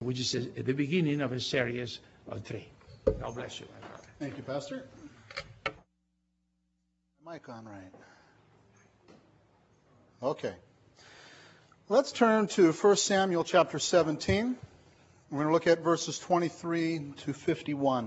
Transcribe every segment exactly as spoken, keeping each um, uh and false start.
which is at the beginning of a series of three. God bless you, my brother. Thank you, Pastor. Mic on right. Okay. Let's turn to First Samuel chapter seventeen. We're going to look at verses twenty-three to fifty-one.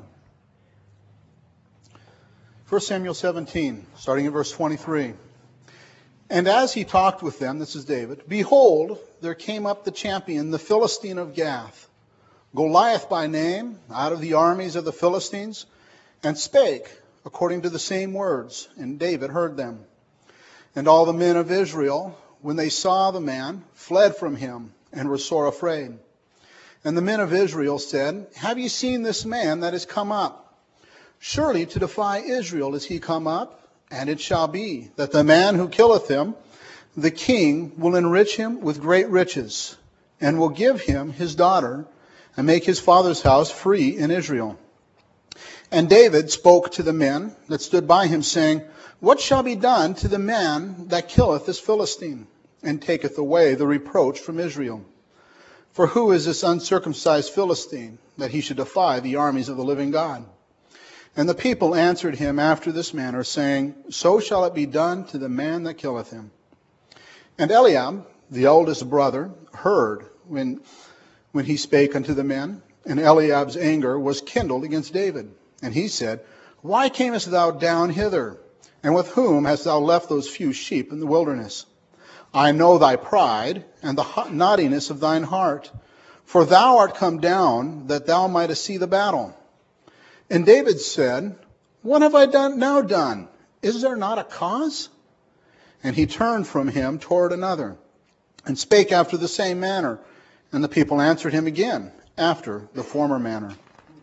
First Samuel seventeen, starting at verse twenty-three. And as he talked with them, this is David, behold, there came up the champion, the Philistine of Gath, Goliath by name, out of the armies of the Philistines, and spake according to the same words. And David heard them. And all the men of Israel, when they saw the man, fled from him, and were sore afraid. And the men of Israel said, Have ye seen this man that is come up? Surely to defy Israel is he come up. And it shall be that the man who killeth him, the king will enrich him with great riches, and will give him his daughter, and make his father's house free in Israel. And David spoke to the men that stood by him, saying, What shall be done to the man that killeth this Philistine, and taketh away the reproach from Israel? For who is this uncircumcised Philistine, that he should defy the armies of the living God? And the people answered him after this manner, saying, So shall it be done to the man that killeth him. And Eliab, the oldest brother, heard when, when he spake unto the men. And Eliab's anger was kindled against David. And he said, Why camest thou down hither? And with whom hast thou left those few sheep in the wilderness? I know thy pride, and the naughtiness of thine heart. For thou art come down, that thou mightest see the battle. And David said, What have I done now done? Is there not a cause? And he turned from him toward another, and spake after the same manner. And the people answered him again, after the former manner.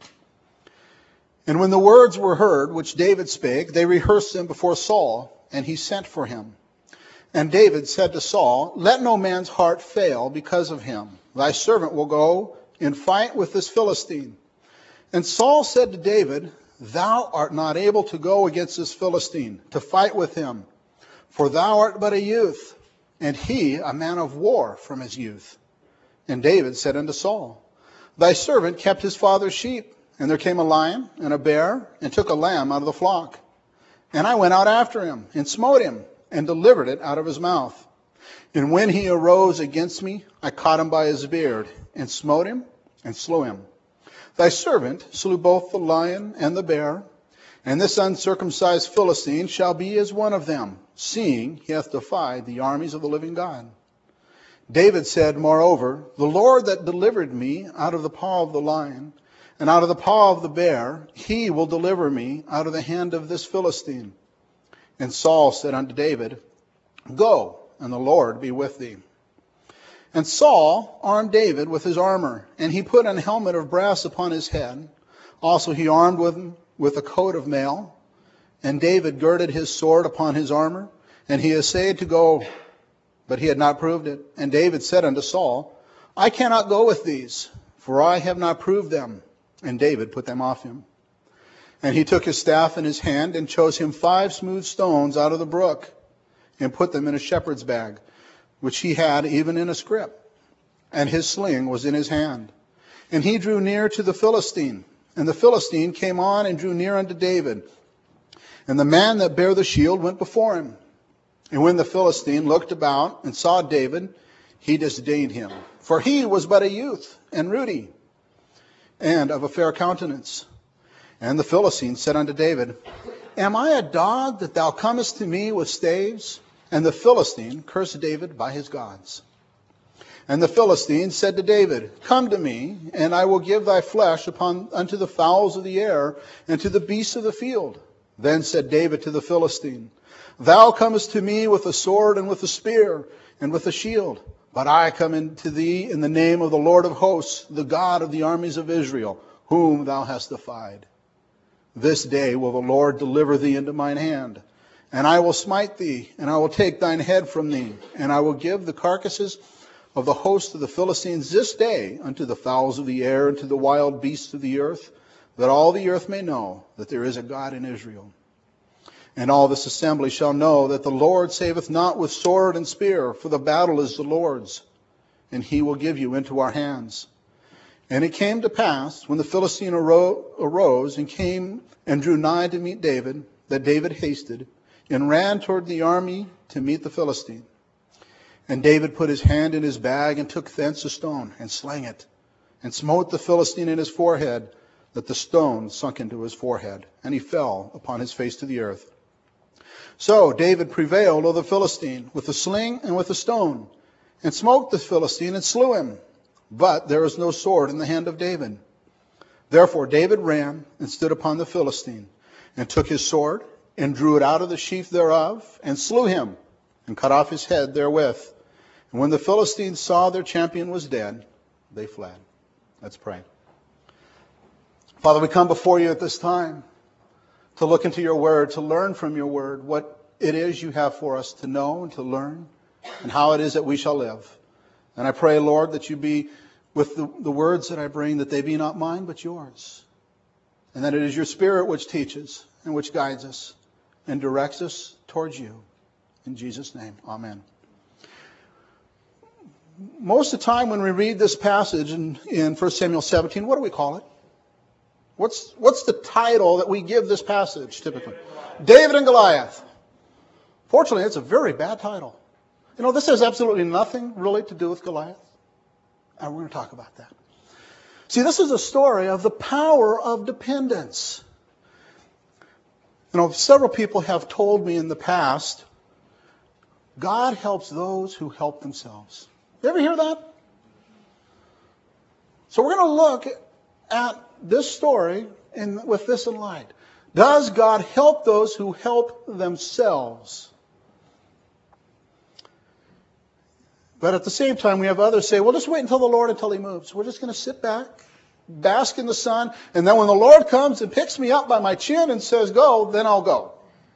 And when the words were heard which David spake, they rehearsed them before Saul, and he sent for him. And David said to Saul, Let no man's heart fail because of him. Thy servant will go and fight with this Philistine. And Saul said to David, Thou art not able to go against this Philistine, to fight with him, for thou art but a youth, and he a man of war from his youth. And David said unto Saul, Thy servant kept his father's sheep, and there came a lion and a bear, and took a lamb out of the flock. And I went out after him, and smote him, and delivered it out of his mouth. And when he arose against me, I caught him by his beard, and smote him, and slew him. Thy servant slew both the lion and the bear, and this uncircumcised Philistine shall be as one of them, seeing he hath defied the armies of the living God. David said, Moreover, the Lord that delivered me out of the paw of the lion, and out of the paw of the bear, he will deliver me out of the hand of this Philistine. And Saul said unto David, Go, and the Lord be with thee. And Saul armed David with his armor, and he put an helmet of brass upon his head. Also he armed with him with a coat of mail. And David girded his sword upon his armor, and he essayed to go, but he had not proved it. And David said unto Saul, I cannot go with these, for I have not proved them. And David put them off him. And he took his staff in his hand, and chose him five smooth stones out of the brook, and put them in a shepherd's bag, which he had even in a scrip. And his sling was in his hand. And he drew near to the Philistine. And the Philistine came on and drew near unto David. And the man that bare the shield went before him. And when the Philistine looked about and saw David, he disdained him. For he was but a youth, and ruddy, and of a fair countenance. And the Philistine said unto David, Am I a dog that thou comest to me with staves? And the Philistine cursed David by his gods. And the Philistine said to David, Come to me, and I will give thy flesh upon unto the fowls of the air, and to the beasts of the field. Then said David to the Philistine, Thou comest to me with a sword, and with a spear, and with a shield. But I come into thee in the name of the Lord of hosts, the God of the armies of Israel, whom thou hast defied. This day will the Lord deliver thee into mine hand. And I will smite thee, and I will take thine head from thee, and I will give the carcasses of the host of the Philistines this day unto the fowls of the air, and to the wild beasts of the earth, that all the earth may know that there is a God in Israel. And all this assembly shall know that the Lord saveth not with sword and spear, for the battle is the Lord's, and he will give you into our hands. And it came to pass, when the Philistine aro- arose and came and drew nigh to meet David, that David hasted and ran toward the army to meet the Philistine. And David put his hand in his bag and took thence a stone and slang it, and smote the Philistine in his forehead, that the stone sunk into his forehead, and he fell upon his face to the earth. So David prevailed over the Philistine with a sling and with a stone, and smote the Philistine and slew him. But there was no sword in the hand of David. Therefore David ran and stood upon the Philistine, and took his sword, and drew it out of the sheath thereof, and slew him, and cut off his head therewith. And when the Philistines saw their champion was dead, they fled. Let's pray. Father, we come before you at this time to look into your word, to learn from your word what it is you have for us to know and to learn, and how it is that we shall live. And I pray, Lord, that you be with the, the words that I bring, that they be not mine, but yours. And that it is your Spirit which teaches and which guides us and directs us towards you. In Jesus' name, amen. Most of the time when we read this passage in, in First Samuel seventeen, what do we call it? What's, what's the title that we give this passage typically? David and Goliath. Fortunately, it's a very bad title. You know, this has absolutely nothing really to do with Goliath. And we're going to talk about that. See, this is a story of the power of dependence. You know, several people have told me in the past, God helps those who help themselves. You ever hear that? So we're going to look at this story in, with this in mind. Does God help those who help themselves? But at the same time, we have others say, well, just wait until the Lord until he moves. We're just going to sit back, bask in the sun, and then when the Lord comes and picks me up by my chin and says, go, then I'll go.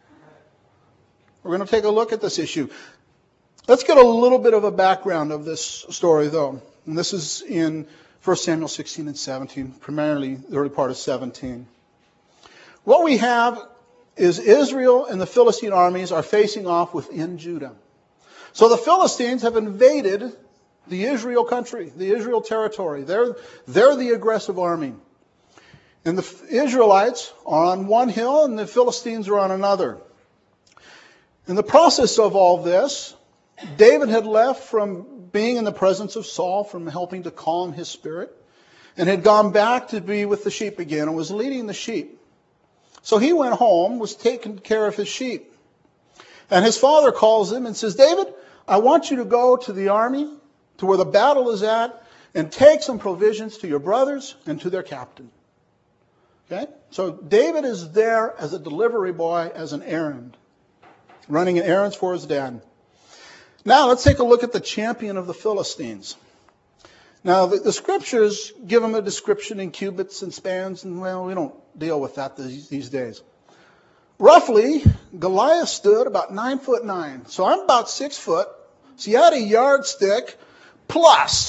We're going to take a look at this issue. Let's get a little bit of a background of this story, though. And this is in First Samuel sixteen and seventeen, primarily the early part of seventeen. What we have is Israel and the Philistine armies are facing off within Judah. So the Philistines have invaded the Israel country, the Israel territory. They're, they're the aggressive army. And the Israelites are on one hill and the Philistines are on another. In the process of all this, David had left from being in the presence of Saul, from helping to calm his spirit, and had gone back to be with the sheep again and was leading the sheep. So he went home, was taking care of his sheep. And his father calls him and says, David, I want you to go to the army, to where the battle is at, and take some provisions to your brothers and to their captain. Okay? So David is there as a delivery boy, as an errand, running errands for his dad. Now let's take a look at the champion of the Philistines. Now the, the scriptures give him a description in cubits and spans, and well, we don't deal with that these, these days. Roughly, Goliath stood about nine foot nine. So I'm about six foot. So you had a yardstick plus.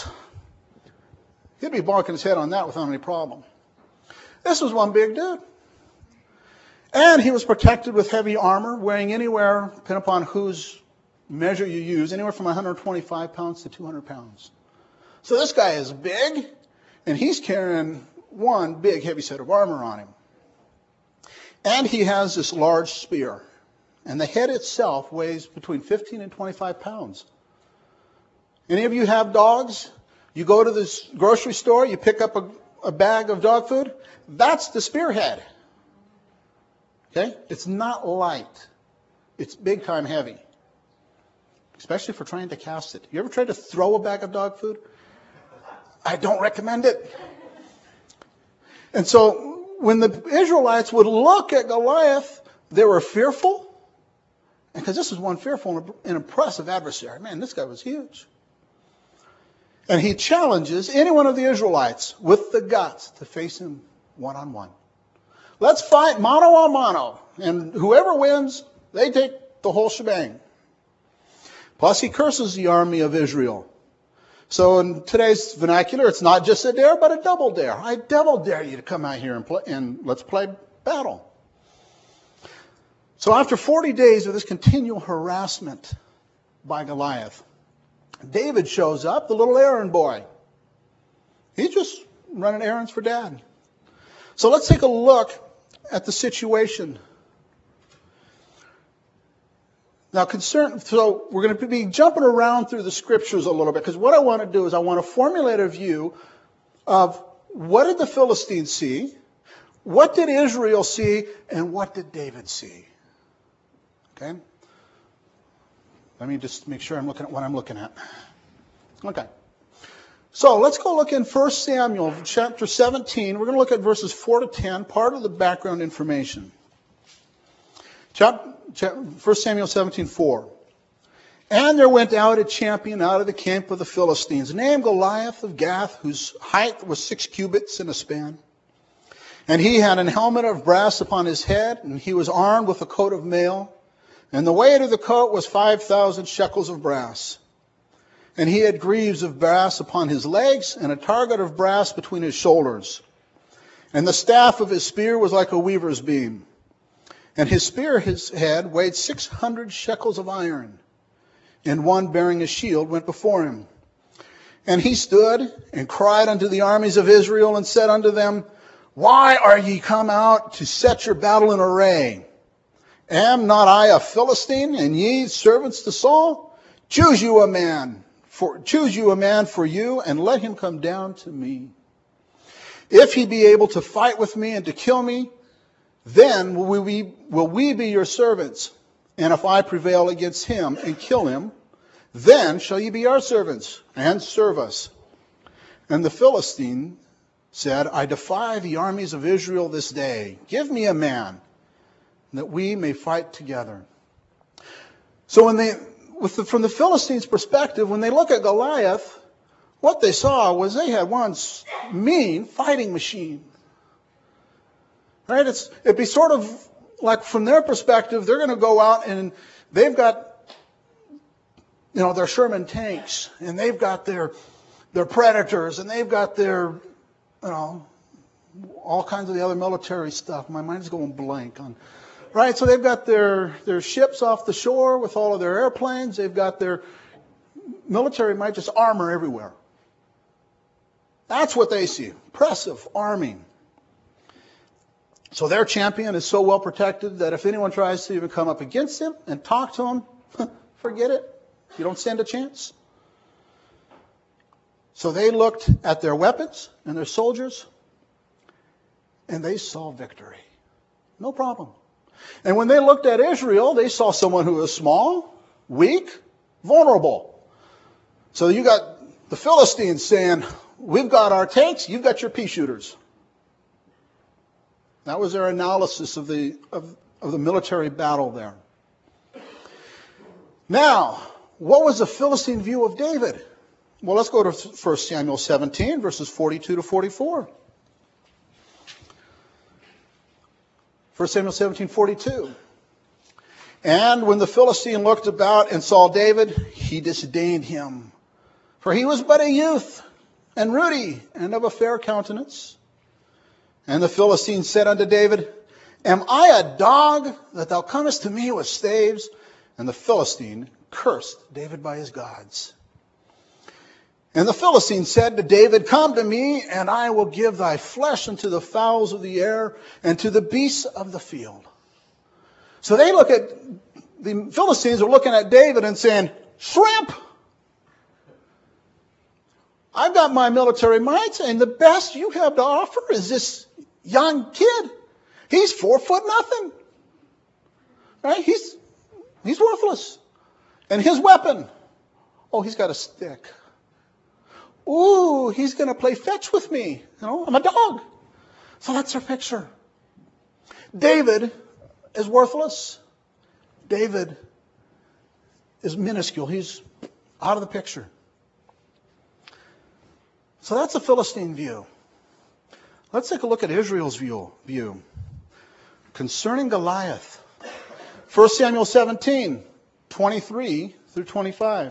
He'd be bonking his head on that without any problem. This was one big dude. And he was protected with heavy armor, weighing anywhere, depending upon whose measure you use, anywhere from one hundred twenty-five pounds to two hundred pounds. So this guy is big, and he's carrying one big heavy set of armor on him. And he has this large spear. And the head itself weighs between fifteen and twenty-five pounds. Any of you have dogs? You go to this grocery store, you pick up a, a bag of dog food. That's the spearhead. Okay? It's not light. It's big time heavy. Especially for trying to cast it. You ever tried to throw a bag of dog food? I don't recommend it. And so when the Israelites would look at Goliath, they were fearful. Because this is one fearful and impressive adversary. Man, this guy was huge. And he challenges any one of the Israelites with the guts to face him one-on-one. Let's fight mano a mano. And whoever wins, they take the whole shebang. Plus he curses the army of Israel. So in today's vernacular, it's not just a dare, but a double dare. I double dare you to come out here and, play, and let's play battle. So after forty days of this continual harassment by Goliath, David shows up, the little errand boy. He's just running errands for Dad. So let's take a look at the situation. Now, concern, so we're going to be jumping around through the scriptures a little bit, because what I want to do is I want to formulate a view of what did the Philistines see, what did Israel see, and what did David see? Okay? Let me just make sure I'm looking at what I'm looking at. Okay. So let's go look in First Samuel chapter seventeen. We're going to look at verses four to ten, part of the background information. First Samuel seventeen, four. And there went out a champion out of the camp of the Philistines, named Goliath of Gath, whose height was six cubits and a span. And he had an helmet of brass upon his head, and he was armed with a coat of mail. And the weight of the coat was five thousand shekels of brass. And he had greaves of brass upon his legs, and a target of brass between his shoulders. And the staff of his spear was like a weaver's beam. And his spear, his head, weighed six hundred shekels of iron. And one bearing a shield went before him. And he stood and cried unto the armies of Israel, and said unto them, Why are ye come out to set your battle in array? Am not I a Philistine, and ye servants to Saul? Choose you a man, for choose you a man for you, and let him come down to me. If he be able to fight with me and to kill me, then will we, will we be your servants. And if I prevail against him and kill him, then shall ye be our servants, and serve us. And the Philistine said, I defy the armies of Israel this day. Give me a man, that we may fight together. So when they, with the, from the Philistines' perspective, when they look at Goliath, what they saw was they had one mean fighting machine. Right? It's, it'd be sort of like from their perspective, they're going to go out and they've got, you know, their Sherman tanks, and they've got their their Predators, and they've got their, you know, all kinds of the other military stuff. My mind's going blank on. Right, so they've got their, their ships off the shore with all of their airplanes. They've got their military might, just armor everywhere. That's what they see. Impressive arming. So their champion is so well protected that if anyone tries to even come up against him and talk to him, forget it. You don't stand a chance. So they looked at their weapons and their soldiers, and they saw victory. No problem. And when they looked at Israel, they saw someone who was small, weak, vulnerable. So you got the Philistines saying, we've got our tanks, you've got your pea shooters. That was their analysis of the, of, of the military battle there. Now, what was the Philistine view of David? Well, let's go to First Samuel seventeen, verses forty-two to forty-four. First Samuel seventeen, forty-two. And when the Philistine looked about and saw David, he disdained him. For he was but a youth, and ruddy, and of a fair countenance. And the Philistine said unto David, Am I a dog, that thou comest to me with staves? And the Philistine cursed David by his gods. And the Philistine said to David, Come to me, and I will give thy flesh unto the fowls of the air, and to the beasts of the field. So they look at, the Philistines are looking at David and saying, Shrimp! I've got my military might, and the best you have to offer is this young kid. He's four foot nothing. Right? He's, he's worthless. And his weapon, oh, he's got a stick. Ooh, he's going to play fetch with me. You know, I'm a dog. So that's our picture. David is worthless. David is minuscule. He's out of the picture. So that's a Philistine view. Let's take a look at Israel's view. view. Concerning Goliath. First Samuel seventeen, twenty-three through twenty-five.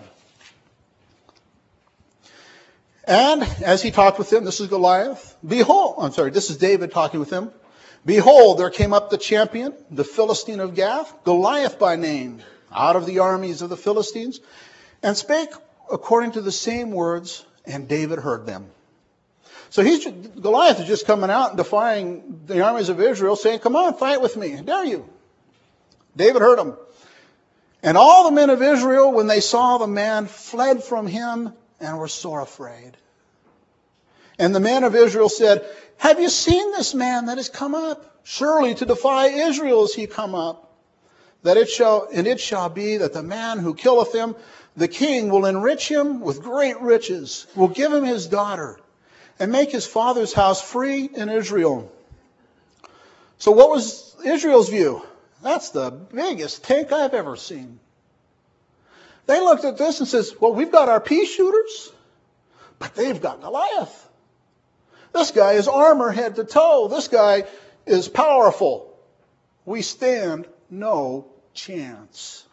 And as he talked with him, this is Goliath. Behold, I'm sorry, this is David talking with him. Behold, there came up the champion, the Philistine of Gath, Goliath by name, out of the armies of the Philistines, and spake according to the same words, and David heard them. So he's, Goliath is just coming out and defying the armies of Israel, saying, come on, fight with me. Dare you? David heard him. And all the men of Israel, when they saw the man, fled from him and were sore afraid. And the men of Israel said, have you seen this man that has come up? Surely to defy Israel is he come up. That it shall, and it shall be that the man who killeth him, the king will enrich him with great riches, will give him his daughter, and make his father's house free in Israel. So what was Israel's view? That's the biggest tank I've ever seen. They looked at this and says, well, we've got our pea shooters, but they've got Goliath. This guy is armor head to toe. This guy is powerful. We stand no chance.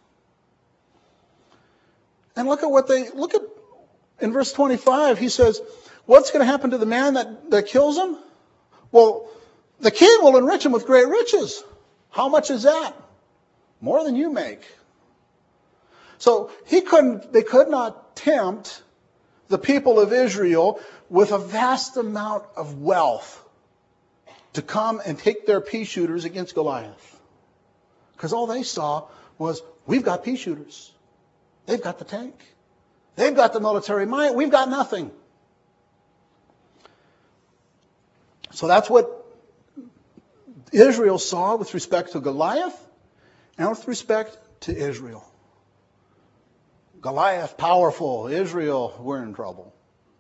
And look at what they, look at, in verse twenty-five, he says, what's going to happen to the man that, that kills him? Well, the king will enrich him with great riches. How much is that? More than you make. So he couldn't, they could not tempt the people of Israel with a vast amount of wealth to come and take their pea shooters against Goliath. Because all they saw was, we've got pea shooters. They've got the tank. They've got the military might. We've got nothing. So that's what Israel saw with respect to Goliath and with respect to Israel. Goliath, powerful. Israel, we're in trouble.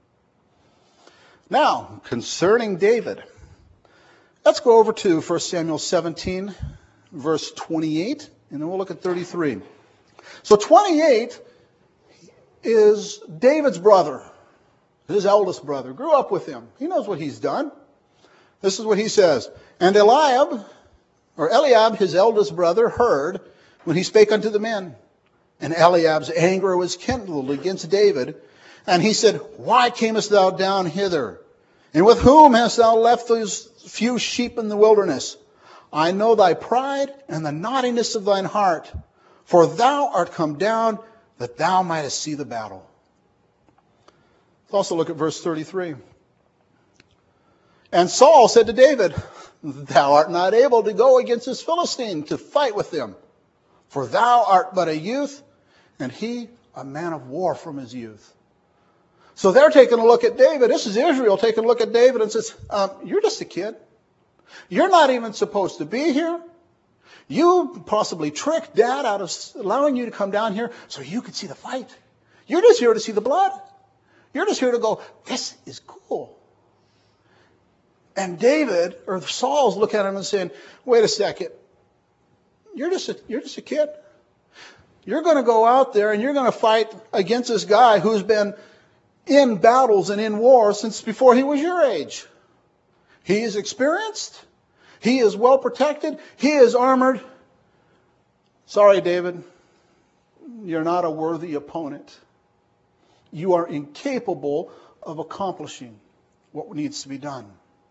Now, concerning David, let's go over to First Samuel seventeen, verse twenty-eight, and then we'll look at thirty-three. So twenty-eight is David's brother, his eldest brother, grew up with him. He knows what he's done. This is what he says. And Eliab, or Eliab, his eldest brother, heard when he spake unto the men. And Eliab's anger was kindled against David. And he said, why camest thou down hither? And with whom hast thou left those few sheep in the wilderness? I know thy pride and the naughtiness of thine heart. For thou art come down that thou mightest see the battle. Let's also look at verse thirty-three. And Saul said to David, thou art not able to go against this Philistine to fight with them. For thou art but a youth, and he a man of war from his youth. So they're taking a look at David. This is Israel taking a look at David and says, um, you're just a kid. You're not even supposed to be here. You possibly tricked Dad out of allowing you to come down here so you could see the fight. You're just here to see the blood. You're just here to go, this is cool. And David, or Saul's looking at him and saying, wait a second. You're just a, you're just a kid. You're going to go out there and you're going to fight against this guy who's been in battles and in war since before he was your age. He is experienced. He is well protected. He is armored. Sorry, David. You're not a worthy opponent. You are incapable of accomplishing what needs to be done.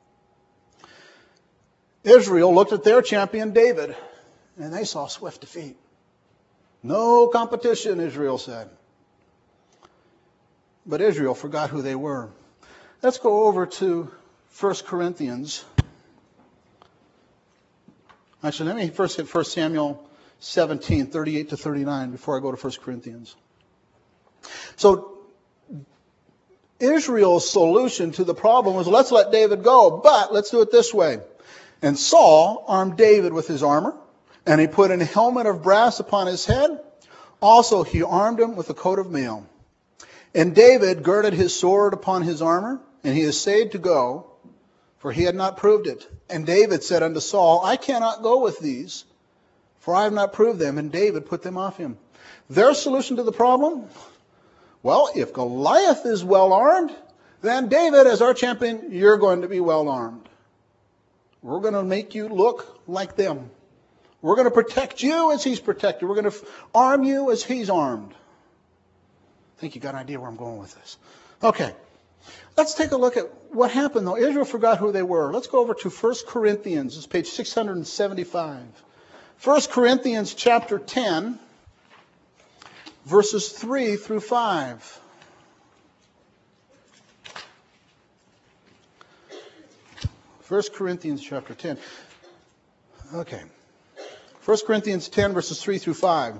Israel looked at their champion David, and they saw swift defeat. No competition, Israel said. But Israel forgot who they were. Let's go over to First Corinthians. Actually, let me first hit First Samuel seventeen, thirty-eight to thirty-nine before I go to First Corinthians. So, Israel's solution to the problem was, let's let David go, but let's do it this way. And Saul armed David with his armor, and he put a helmet of brass upon his head. Also, he armed him with a coat of mail. And David girded his sword upon his armor, and he essayed to go, for he had not proved it. And David said unto Saul, I cannot go with these, for I have not proved them. And David put them off him. Their solution to the problem? Well, if Goliath is well armed, then David, as our champion, you're going to be well armed. We're going to make you look like them. We're going to protect you as he's protected. We're going to arm you as he's armed. I think you got an idea where I'm going with this. Okay. Let's take a look at what happened, though. Israel forgot who they were. Let's go over to First Corinthians. It's page six hundred seventy-five. First Corinthians chapter ten, verses three through five. First Corinthians chapter ten. Okay. First Corinthians ten, verses three through five.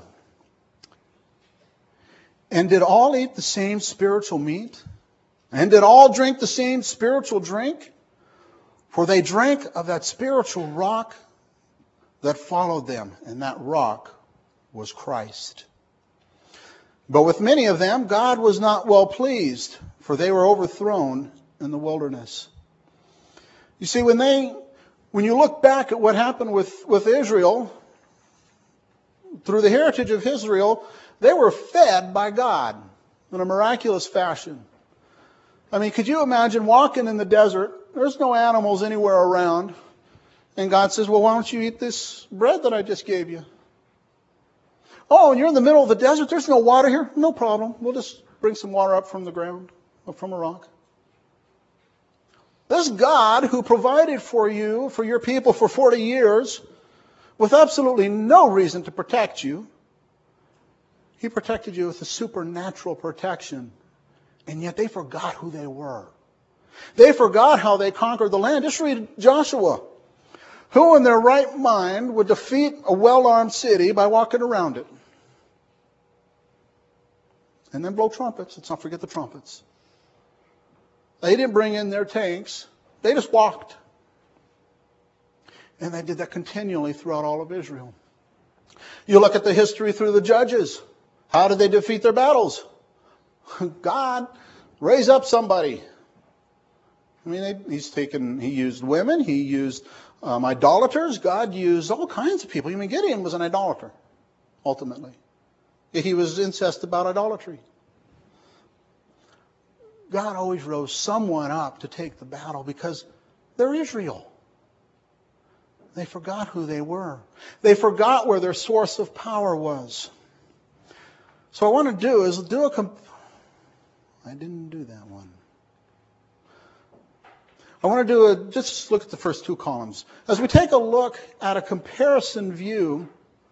And did all eat the same spiritual meat? And did all drink the same spiritual drink? For they drank of that spiritual rock that followed them, and that rock was Christ. But with many of them God was not well pleased, for they were overthrown in the wilderness. You see, when they, when you look back at what happened with, with Israel, through the heritage of Israel, they were fed by God in a miraculous fashion. I mean, could you imagine walking in the desert? There's no animals anywhere around. And God says, well, why don't you eat this bread that I just gave you? Oh, and you're in the middle of the desert. There's no water here. No problem. We'll just bring some water up from the ground, up from a rock. This God who provided for you, for your people for forty years, with absolutely no reason to protect you, He protected you with a supernatural protection. And yet they forgot who they were. They forgot how they conquered the land. Just read Joshua. Who in their right mind would defeat a well-armed city by walking around it? And then blow trumpets. Let's not forget the trumpets. They didn't bring in their tanks. They just walked. And they did that continually throughout all of Israel. You look at the history through the judges. How did they defeat their battles? God raised up somebody. I mean, they, he's taken, he used women, he used um, idolaters. God used all kinds of people. I mean, Gideon was an idolater, ultimately. He was incensed about idolatry. God always rose someone up to take the battle because they're Israel. They forgot who they were. They forgot where their source of power was. So what I want to do is do a... Comp- I didn't do that one. I want to do a... Just look at the first two columns. As we take a look at a comparison view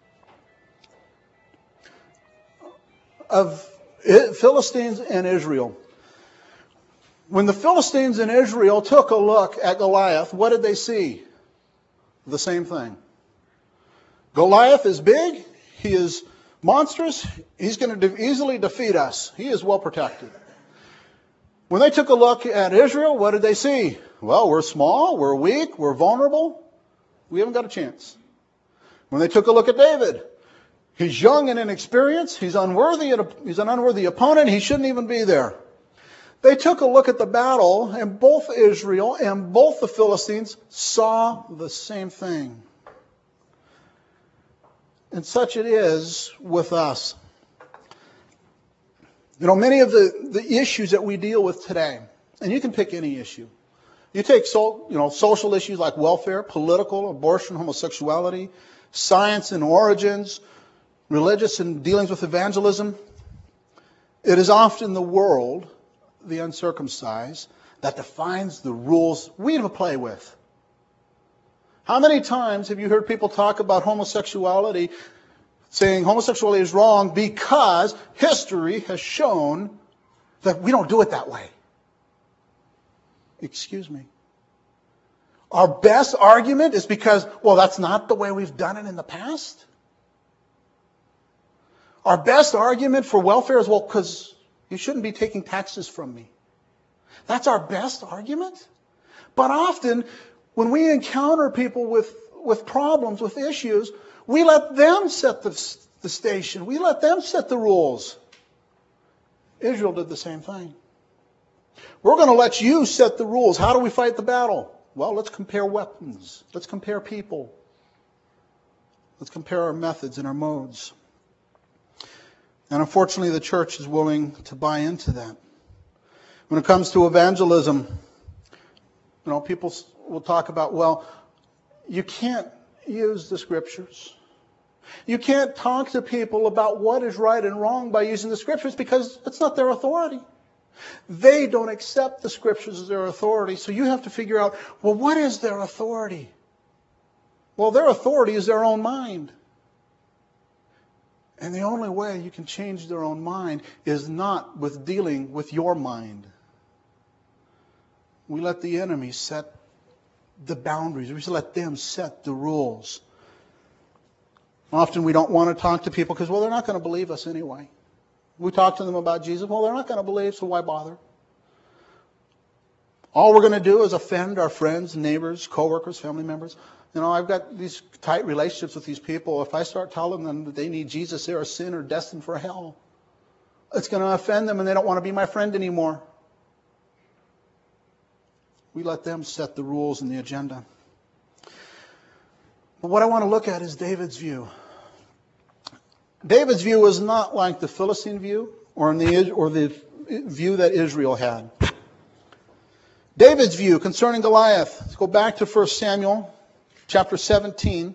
of Philistines and Israel. When the Philistines and Israel took a look at Goliath, what did they see? The same thing. Goliath is big. He is monstrous. He's going to de- easily defeat us. He is well protected. When they took a look at Israel, what did they see? Well, we're small, we're weak, we're vulnerable. We haven't got a chance. When they took a look at David, he's young and inexperienced. He's unworthy. He's an unworthy opponent. He shouldn't even be there. They took a look at the battle, and both Israel and both the Philistines saw the same thing. And such it is with us. You know, many of the, the issues that we deal with today, and you can pick any issue. You take so, you know, social issues like welfare, political, abortion, homosexuality, science and origins, religious and dealings with evangelism. It is often the world, the uncircumcised, that defines the rules we have to play with. How many times have you heard people talk about homosexuality, saying homosexuality is wrong because history has shown that we don't do it that way? Excuse me. Our best argument is because, well, that's not the way we've done it in the past. Our best argument for welfare is, well, because you shouldn't be taking taxes from me. That's our best argument. But often, when we encounter people with, with problems, with issues, we let them set the, the station. We let them set the rules. Israel did the same thing. We're going to let you set the rules. How do we fight the battle? Well, let's compare weapons. Let's compare people. Let's compare our methods and our modes. And unfortunately, the church is willing to buy into that. When it comes to evangelism, you know, people will talk about, well, you can't use the scriptures. You can't talk to people about what is right and wrong by using the scriptures because it's not their authority. They don't accept the scriptures as their authority, so you have to figure out, well, what is their authority? Well, their authority is their own mind. And the only way you can change their own mind is not with dealing with your mind. We let the enemy set the boundaries. We should let them set the rules. Often we don't want to talk to people because, well, they're not going to believe us anyway. We talk to them about Jesus. Well, they're not going to believe, so why bother? All we're going to do is offend our friends, neighbors, coworkers, family members. You know, I've got these tight relationships with these people. If I start telling them that they need Jesus, they're a sinner destined for hell. It's going to offend them and they don't want to be my friend anymore. We let them set the rules and the agenda. But what I want to look at is David's view. David's view was not like the Philistine view or, in the, or the view that Israel had. David's view concerning Goliath. Let's go back to First Samuel chapter seventeen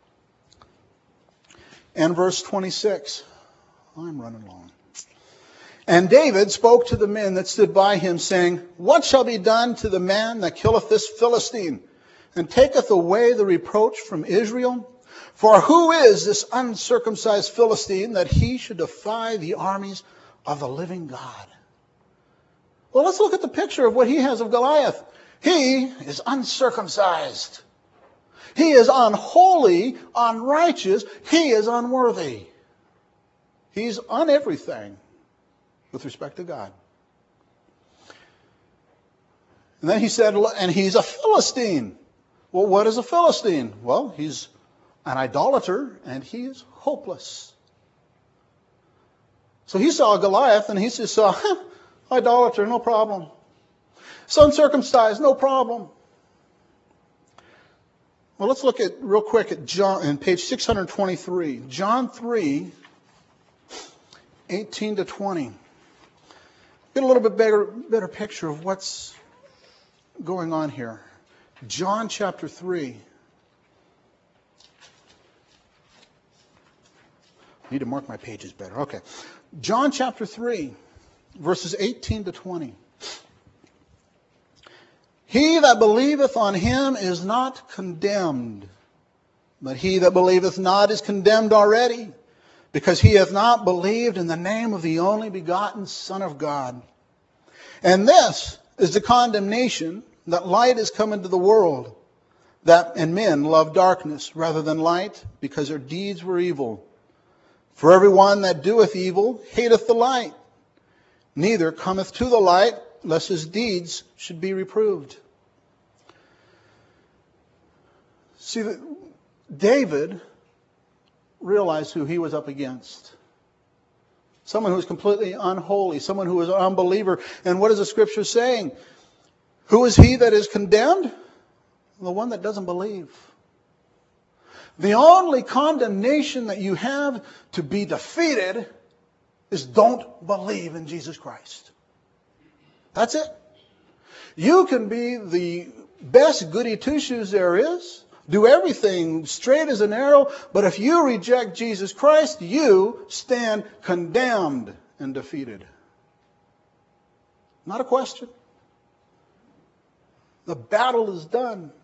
and verse twenty-six. I'm running long. And David spoke to the men that stood by him, saying, What shall be done to the man that killeth this Philistine, and taketh away the reproach from Israel? For who is this uncircumcised Philistine that he should defy the armies of the living God? Well, let's look at the picture of what he has of Goliath. He is uncircumcised. He is unholy, unrighteous. He is unworthy. He's on everything with respect to God. And then he said, and he's a Philistine. Well, what is a Philistine? Well, he's an idolater, and he is hopeless. So he saw Goliath, and he just saw, idolater, no problem. So uncircumcised, no problem. Well, let's look at real quick at John, in page six twenty-three. John three, eighteen to twenty. Get a little bit better, better picture of what's going on here. John chapter three. I need to mark my pages better. Okay. John chapter three, verses eighteen to twenty. He that believeth on him is not condemned, but he that believeth not is condemned already, because he hath not believed in the name of the only begotten Son of God. And this is the condemnation, that light is come into the world, that and men love darkness rather than light, because their deeds were evil. For everyone that doeth evil hateth the light, neither cometh to the light, lest his deeds should be reproved. See, David realized who he was up against. Someone who was completely unholy, someone who was an unbeliever. And what is the Scripture saying? Who is he that is condemned? The one that doesn't believe. The only condemnation that you have to be defeated is don't believe in Jesus Christ. That's it. You can be the best goody two-shoes there is, do everything straight as an arrow, but if you reject Jesus Christ, you stand condemned and defeated. Not a question. The battle is done.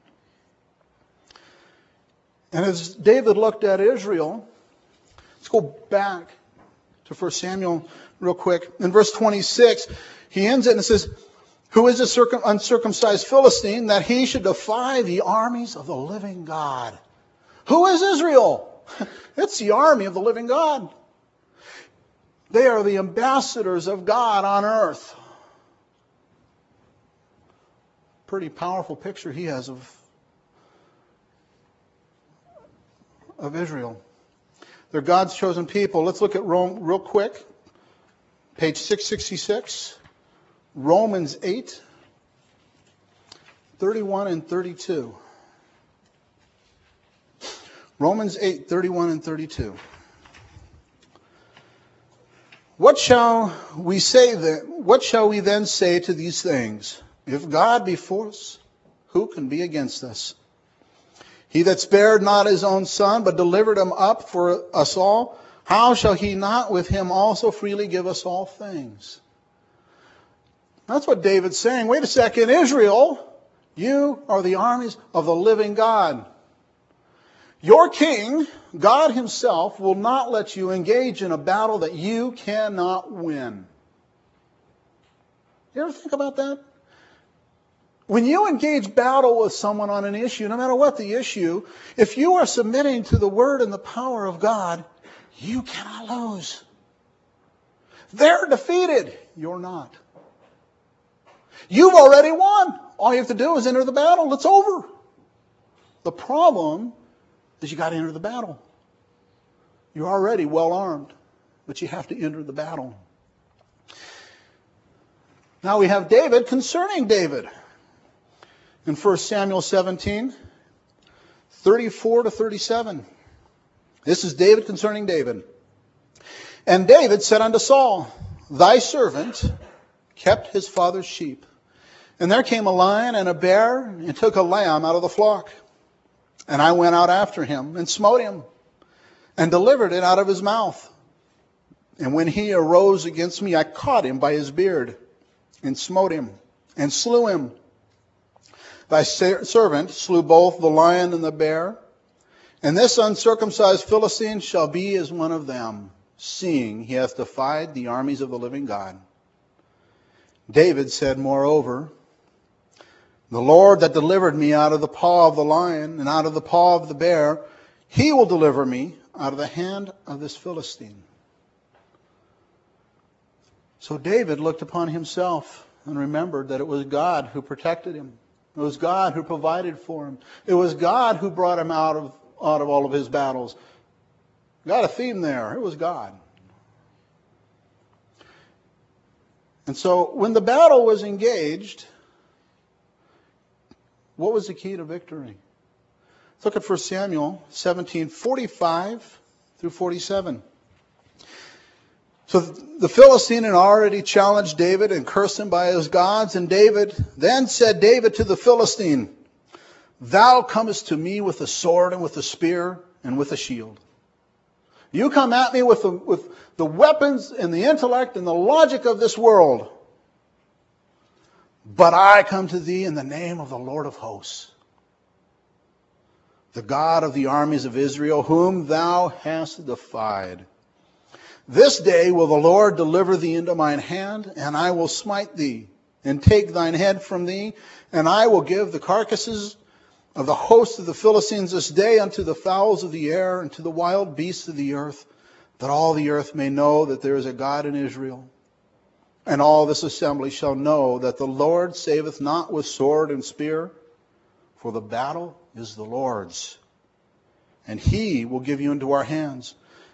And as David looked at Israel, let's go back to First Samuel real quick. In verse twenty-six, he ends it and says, Who is this uncircumcised Philistine that he should defy the armies of the living God? Who is Israel? It's the army of the living God. They are the ambassadors of God on earth. Pretty powerful picture he has of, of Israel. They're God's chosen people. Let's look at Rome real quick. Page six sixty-six. Romans eight, thirty-one and thirty-two. Romans eight, thirty-one and thirty-two. What shall we say then? What shall we then say to these things? If God be for us, who can be against us? He that spared not his own son, but delivered him up for us all, how shall he not with him also freely give us all things? That's what David's saying. Wait a second, Israel, you are the armies of the living God. Your king, God himself, will not let you engage in a battle that you cannot win. You ever think about that? When you engage battle with someone on an issue, no matter what the issue, if you are submitting to the Word and the power of God, you cannot lose. They're defeated. You're not. You've already won. All you have to do is enter the battle. It's over. The problem is you got to enter the battle. You're already well armed, but you have to enter the battle. Now we have David concerning David. In First Samuel seventeen, thirty-four to thirty-seven. This is David concerning David. And David said unto Saul, Thy servant kept his father's sheep. And there came a lion and a bear, and took a lamb out of the flock. And I went out after him, and smote him, and delivered it out of his mouth. And when he arose against me, I caught him by his beard, and smote him, and slew him. Thy servant slew both the lion and the bear, and this uncircumcised Philistine shall be as one of them, seeing he hath defied the armies of the living God. David said, moreover, The Lord that delivered me out of the paw of the lion and out of the paw of the bear, he will deliver me out of the hand of this Philistine. So David looked upon himself and remembered that it was God who protected him. It was God who provided for him. It was God who brought him out of, out of all of his battles. Got a theme there. It was God. And so when the battle was engaged, what was the key to victory? Let's look at First Samuel seventeen, forty-five through forty-seven. So the Philistine had already challenged David and cursed him by his gods. And David, then said David to the Philistine, Thou comest to me with a sword and with a spear and with a shield. You come at me with the, with the weapons and the intellect and the logic of this world. But I come to thee in the name of the Lord of hosts, the God of the armies of Israel, whom thou hast defied. This day will the Lord deliver thee into mine hand, and I will smite thee, and take thine head from thee, and I will give the carcasses of the host of the Philistines this day unto the fowls of the air, and to the wild beasts of the earth, that all the earth may know that there is a God in Israel. And all this assembly shall know that the Lord saveth not with sword and spear, for the battle is the Lord's, and he will give you into our hands.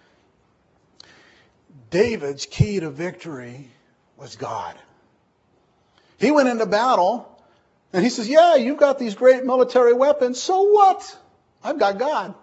David's key to victory was God. He went into battle, and he says, yeah, you've got these great military weapons. So what? I've got God.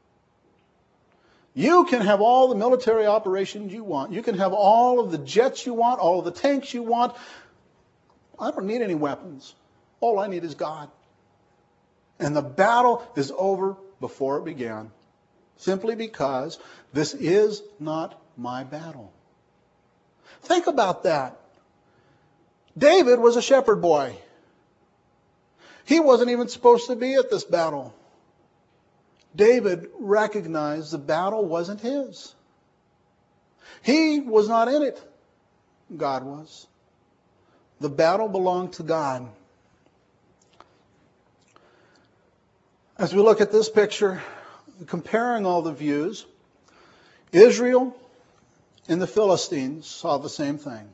You can have all the military operations you want. You can have all of the jets you want, all of the tanks you want. I don't need any weapons. All I need is God. And the battle is over before it began, simply because this is not my battle. Think about that. David was a shepherd boy. He wasn't even supposed to be at this battle. David recognized the battle wasn't his. He was not in it. God was. The battle belonged to God. As we look at this picture, comparing all the views, Israel and the Philistines saw the same thing.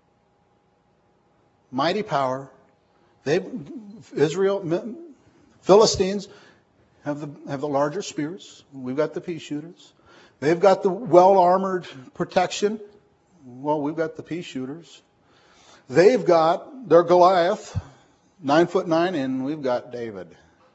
Mighty power. They, Israel, Philistines have the, have the larger spears. We've got the pea shooters. They've got the well-armored protection. Well, we've got the pea shooters. They've got their Goliath, nine foot nine, and we've got David.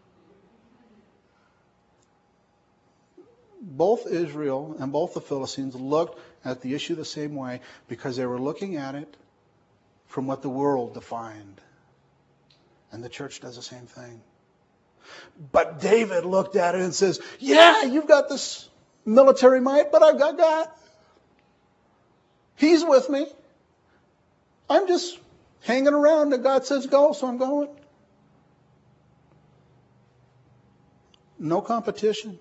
Both Israel and both the Philistines looked at the issue the same way because they were looking at it from what the world defined. And the church does the same thing. But David looked at it and says, yeah, you've got this military might, but I've got God. He's with me. I'm just hanging around and God says go, so I'm going. No competition.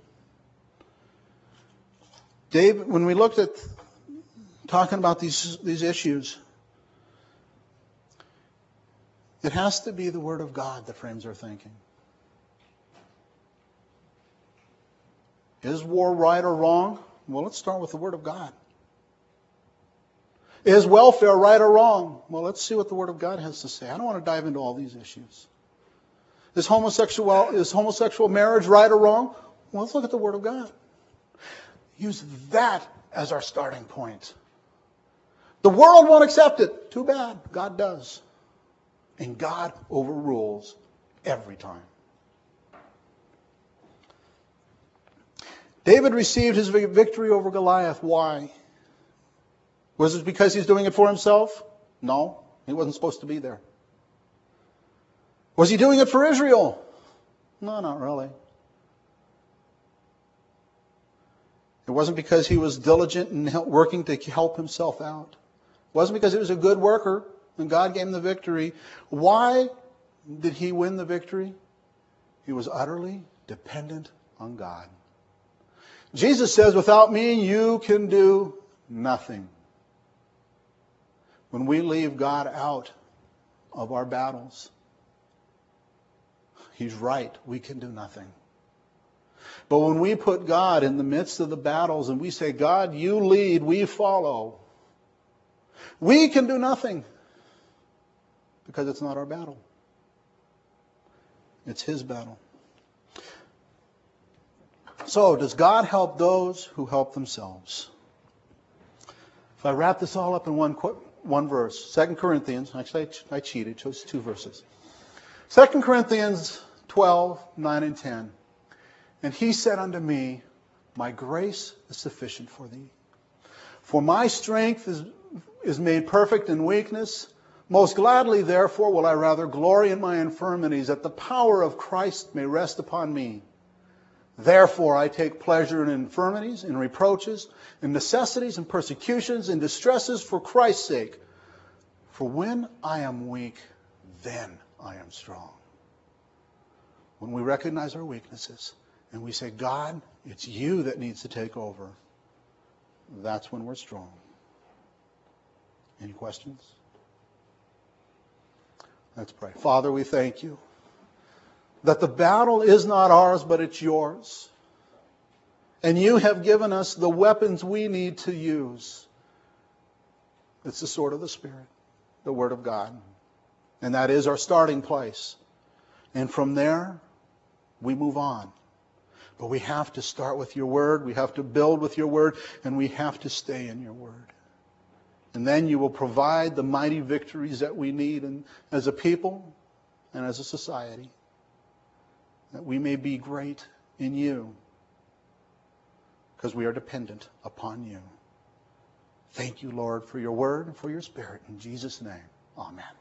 David, when we looked at talking about these, these issues, It has to be the Word of God that frames our thinking. Is war right or wrong? Well, let's start with the Word of God. Is welfare right or wrong? Well, let's see what the Word of God has to say. I don't want to dive into all these issues. Is homosexual, is homosexual marriage right or wrong? Well, let's look at the Word of God. Use that as our starting point. The world won't accept it. Too bad. God does. And God overrules every time. David received his victory over Goliath. Why? Was it because he's doing it for himself? No. He wasn't supposed to be there. Was he doing it for Israel? No, not really. It wasn't because he was diligent in working to help himself out. It wasn't because he was a good worker and God gave him the victory. Why did he win the victory? He was utterly dependent on God. Jesus says, without me, you can do nothing. When we leave God out of our battles, He's right. We can do nothing. But when we put God in the midst of the battles and we say, God, you lead, we follow, we can do nothing because it's not our battle. It's His battle. So, does God help those who help themselves? If I wrap this all up in one one verse, Second Corinthians, actually I cheated, chose two verses. Second Corinthians twelve, nine and ten. And he said unto me, my grace is sufficient for thee. For my strength is, is made perfect in weakness. Most gladly, therefore, will I rather glory in my infirmities, that the power of Christ may rest upon me. Therefore, I take pleasure in infirmities, in reproaches, in necessities, in persecutions, in distresses for Christ's sake. For when I am weak, then I am strong. When we recognize our weaknesses and we say, God, it's you that needs to take over, that's when we're strong. Any questions? Let's pray. Father, we thank you that the battle is not ours, but it's yours. And you have given us the weapons we need to use. It's the sword of the Spirit, the Word of God. And that is our starting place. And from there, we move on. But we have to start with your Word, we have to build with your Word, and we have to stay in your Word. And then you will provide the mighty victories that we need and as a people and as a society. That we may be great in you because we are dependent upon you. Thank you, Lord, for your word and for your Spirit. In Jesus' name, amen.